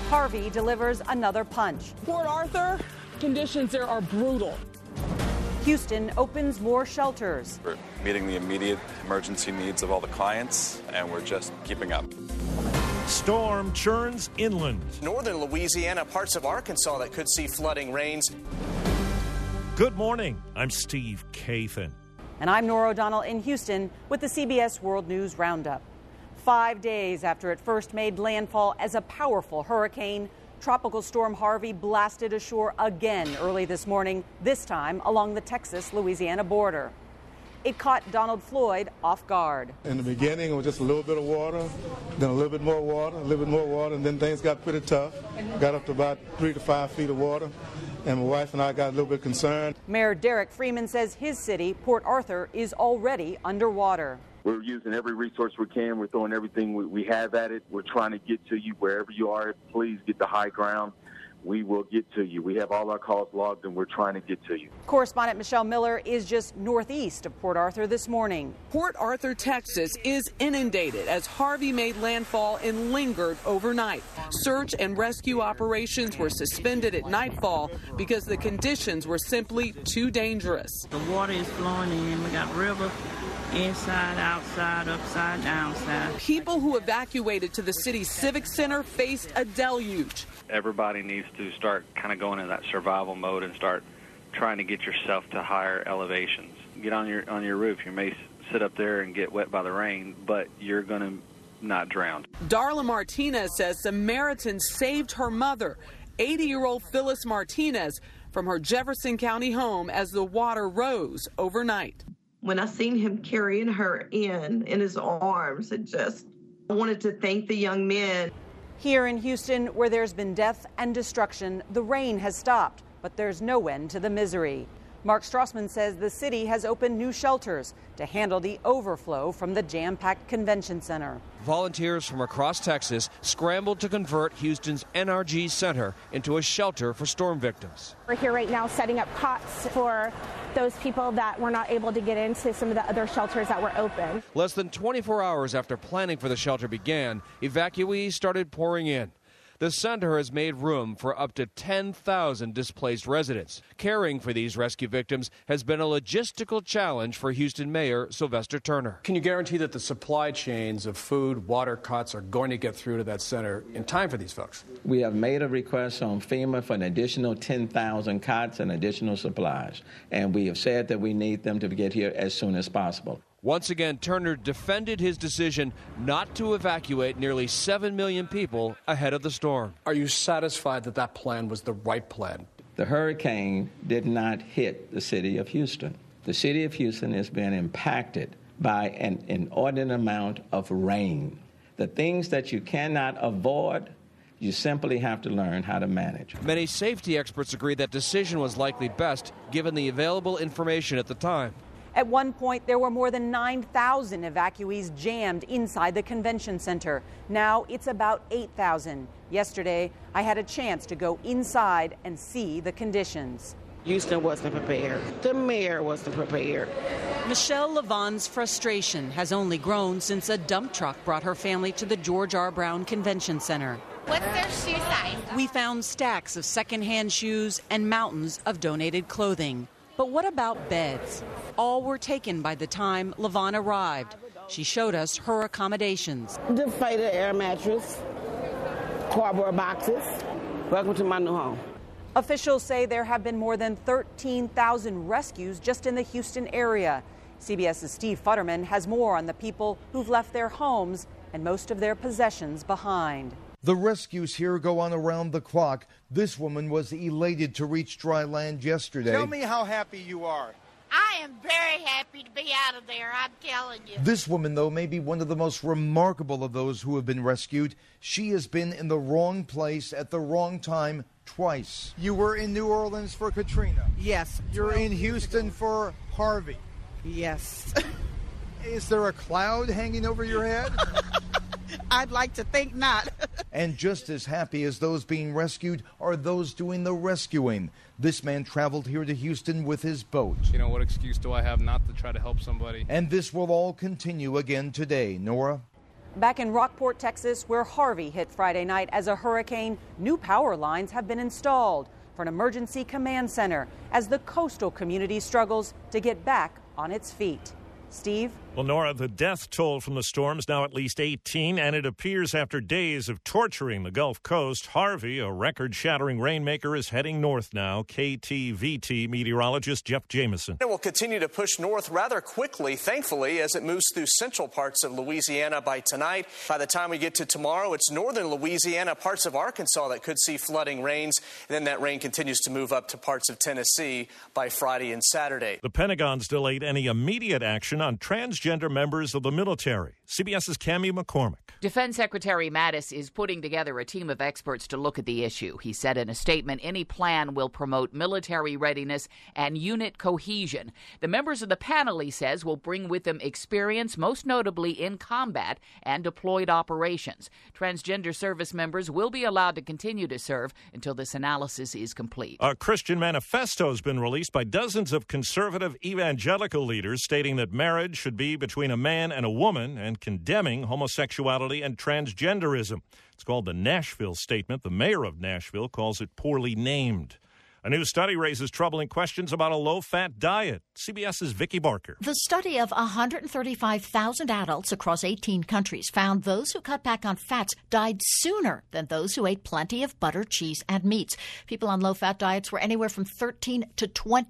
Harvey delivers another punch. Port Arthur, conditions there are brutal. Houston opens more shelters. We're meeting the immediate emergency needs of all the clients, and we're just keeping up. Storm churns inland. Northern Louisiana, parts of Arkansas that could see flooding rains. Good morning. I'm Steve Kathan. And I'm Nora O'Donnell in Houston with the CBS World News Roundup. 5 days after it first made landfall as a powerful hurricane, Tropical Storm Harvey blasted ashore again early this morning, this time along the Texas-Louisiana border. It caught Donald Floyd off guard. In the beginning, it was just a little bit of water, then a little bit more water, a little bit more water, and then things got pretty tough. Got up to about 3 to 5 feet of water, and my wife and I got a little bit concerned. Mayor Derek Freeman says his city, Port Arthur, is already underwater. We're using every resource we can. We're throwing everything we have at it. We're trying to get to you wherever you are. Please get to high ground. We will get to you. We have all our calls logged, and we're trying to get to you. Correspondent Michelle Miller is just northeast of Port Arthur this morning. Port Arthur, Texas is inundated as Harvey made landfall and lingered overnight. Search and rescue operations were suspended at nightfall because the conditions were simply too dangerous. The water is flowing in. We got river. Inside, outside, upside, downside. People who evacuated to the city's civic center faced a deluge. Everybody needs to start kind of going in that survival mode and start trying to get yourself to higher elevations. Get on your roof. You may sit up there and get wet by the rain, but you're going to not drown. Darla Martinez says Samaritans saved her mother, 80-year-old Phyllis Martinez, from her Jefferson County home as the water rose overnight. When I seen him carrying her in his arms, I wanted to thank the young men. Here in Houston, where there's been death and destruction, the rain has stopped, but there's no end to the misery. Mark Strassman says the city has opened new shelters to handle the overflow from the jam-packed convention center. Volunteers from across Texas scrambled to convert Houston's NRG Center into a shelter for storm victims. We're here right now setting up cots for those people that were not able to get into some of the other shelters that were open. Less than 24 hours after planning for the shelter began, evacuees started pouring in. The center has made room for up to 10,000 displaced residents. Caring for these rescue victims has been a logistical challenge for Houston Mayor Sylvester Turner. Can you guarantee that the supply chains of food, water, cots are going to get through to that center in time for these folks? We have made a request on FEMA for an additional 10,000 cots and additional supplies, and we have said that we need them to get here as soon as possible. Once again, Turner defended his decision not to evacuate nearly 7 million people ahead of the storm. Are you satisfied that that plan was the right plan? The hurricane did not hit the city of Houston. The city of Houston has been impacted by an inordinate amount of rain. The things that you cannot avoid, you simply have to learn how to manage. Many safety experts agree that decision was likely best given the available information at the time. At one point, there were more than 9,000 evacuees jammed inside the convention center. Now it's about 8,000. Yesterday, I had a chance to go inside and see the conditions. Houston wasn't prepared. The mayor wasn't prepared. Michelle Levon's frustration has only grown since a dump truck brought her family to the George R. Brown Convention Center. What's their shoe size? We found stacks of secondhand shoes and mountains of donated clothing. But what about beds? All were taken by the time Levon arrived. She showed us her accommodations. Deflated air mattress, cardboard boxes. Welcome to my new home. Officials say there have been more than 13,000 rescues just in the Houston area. CBS's Steve Futterman has more on the people who've left their homes and most of their possessions behind. The rescues here go on around the clock. This woman was elated to reach dry land yesterday. Tell me how happy you are. I am very happy to be out of there, I'm telling you. This woman, though, may be one of the most remarkable of those who have been rescued. She has been in the wrong place at the wrong time twice. You were in New Orleans for Katrina. Yes. You're in Houston for Harvey. Yes. Is there a cloud hanging over your head? I'd like to think not. And just as happy as those being rescued are those doing the rescuing. This man traveled here to Houston with his boat. You know, what excuse do I have not to try to help somebody? And this will all continue again today. Nora? Back in Rockport, Texas, where Harvey hit Friday night as a hurricane, new power lines have been installed for an emergency command center as the coastal community struggles to get back on its feet. Steve? Well, Nora, the death toll from the storm is now at least 18, and it appears after days of torturing the Gulf Coast, Harvey, a record-shattering rainmaker, is heading north now. KTVT meteorologist Jeff Jameson. It will continue to push north rather quickly, thankfully, as it moves through central parts of Louisiana by tonight. By the time we get to tomorrow, it's northern Louisiana, parts of Arkansas that could see flooding rains, and then that rain continues to move up to parts of Tennessee by Friday and Saturday. The Pentagon's delayed any immediate action on transgender members of the military. CBS's Cammie McCormick. Defense Secretary Mattis is putting together a team of experts to look at the issue. He said in a statement, any plan will promote military readiness and unit cohesion. The members of the panel, he says, will bring with them experience, most notably in combat and deployed operations. Transgender service members will be allowed to continue to serve until this analysis is complete. A Christian manifesto has been released by dozens of conservative evangelical leaders stating that marriage should be between a man and a woman and condemning homosexuality and transgenderism. It's called the Nashville Statement. The mayor of Nashville calls it poorly named. A new study raises troubling questions about a low-fat diet. CBS's Vicki Barker. The study of 135,000 adults across 18 countries found those who cut back on fats died sooner than those who ate plenty of butter, cheese, and meats. People on low-fat diets were anywhere from 13 to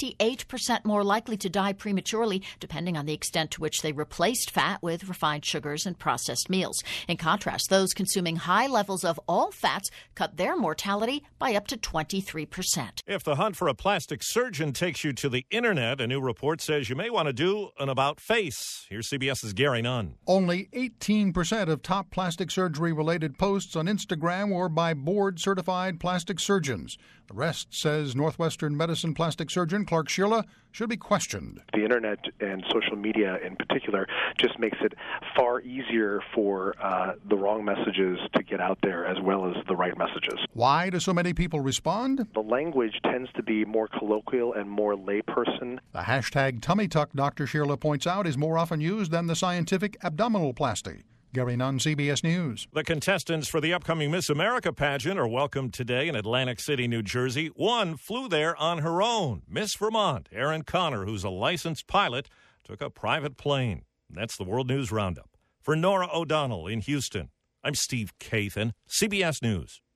28% more likely to die prematurely, depending on the extent to which they replaced fat with refined sugars and processed meals. In contrast, those consuming high levels of all fats cut their mortality by up to 23%. If the hunt for a plastic surgeon takes you to the internet, a new report says you may want to do an about-face. Here's CBS's Gary Nunn. Only 18% of top plastic surgery-related posts on Instagram were by board-certified plastic surgeons. The rest, says Northwestern medicine plastic surgeon Clark Sheila, should be questioned. The internet and social media in particular just makes it far easier for the wrong messages to get out there as well as the right messages. Why do so many people respond? The language tends to be more colloquial and more layperson. The hashtag tummy tuck, Dr. Sheila points out, is more often used than the scientific abdominoplasty. Gary Nunn, CBS News. The contestants for the upcoming Miss America pageant are welcomed today in Atlantic City, New Jersey. One flew there on her own. Miss Vermont, Erin Connor, who's a licensed pilot, took a private plane. That's the World News Roundup. For Nora O'Donnell in Houston, I'm Steve Kathan, CBS News.